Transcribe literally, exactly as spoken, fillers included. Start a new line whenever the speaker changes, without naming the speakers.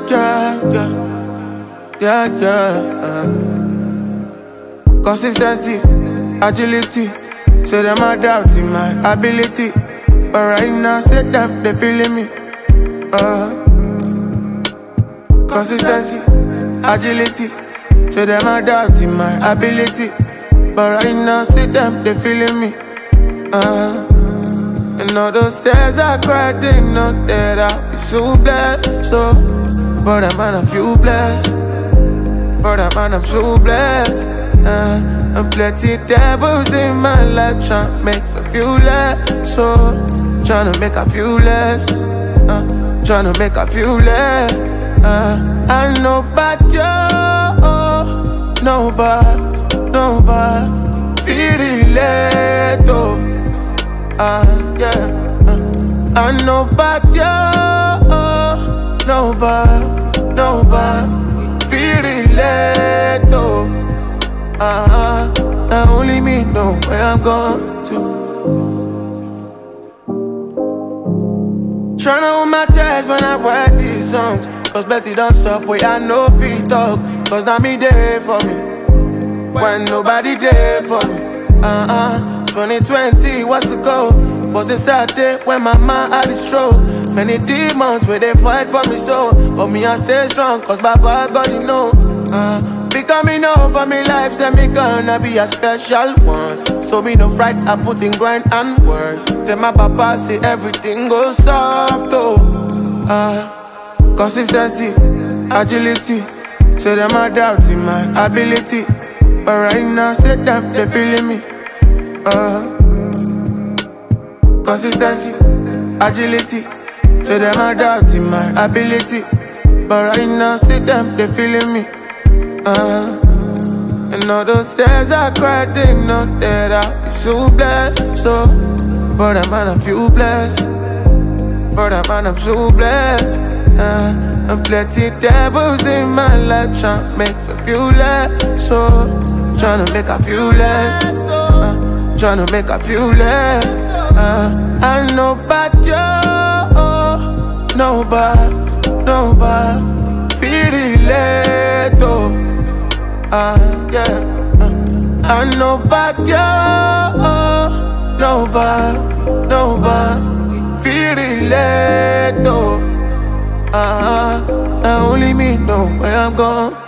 yeah, yeah, yeah, yeah. Uh. Consistency, agility. Say them I doubting my ability, but right now say them they feeling me. Uh. Consistency, agility. Say them I doubting my ability, but right now say them they feeling me. Uh. And all those tears I cried, they know that I'll be so blessed. So, but I'm on a few blessed. But I'm on, I'm so blessed. Uh, and plenty devils in my life tryna make me feel less. So, tryna make I feel less. Uh, tryna make I feel less. Uh, I know about you, oh, nobody, nobody feeling late, oh. Uh, yeah, uh, I know about you, oh, nobody, nobody feeling late, oh. Uh, now only me know where I'm going to. Tryna hold my tears when I write these songs, cause Betty don't stop where I know feet talk. Cause now me there for me when nobody there for me. Uh-uh, twenty twenty, what's the goal? Was a sad day when my mind had a stroke. Many demons where they fight for me so, but me I stay strong cause Baba God you know. Uh, becoming over me life, say me gonna be a special one. So me no fright, I put in grind and work. Then my papa say everything goes soft oh. Uh, consistency, agility. Say them I doubting my ability, but right now say them they feeling me. Uh, consistency, agility. Say them I doubting my ability, but right now see them they feeling me. Uh, and all those tears I cried, they know that I'll be so blessed. So, but I'm on a few blessed. But I'm on, I'm so blessed. Uh, and plenty devils in my life tryna make me feel less. So, tryna make I feel less. Uh, tryna make I feel less. Uh, I know about you, oh, nobody, nobody feeling late, oh. Uh, yeah, uh, I know about you, oh, nobody, nobody feeling late, oh. Uh, now only me know where I'm going.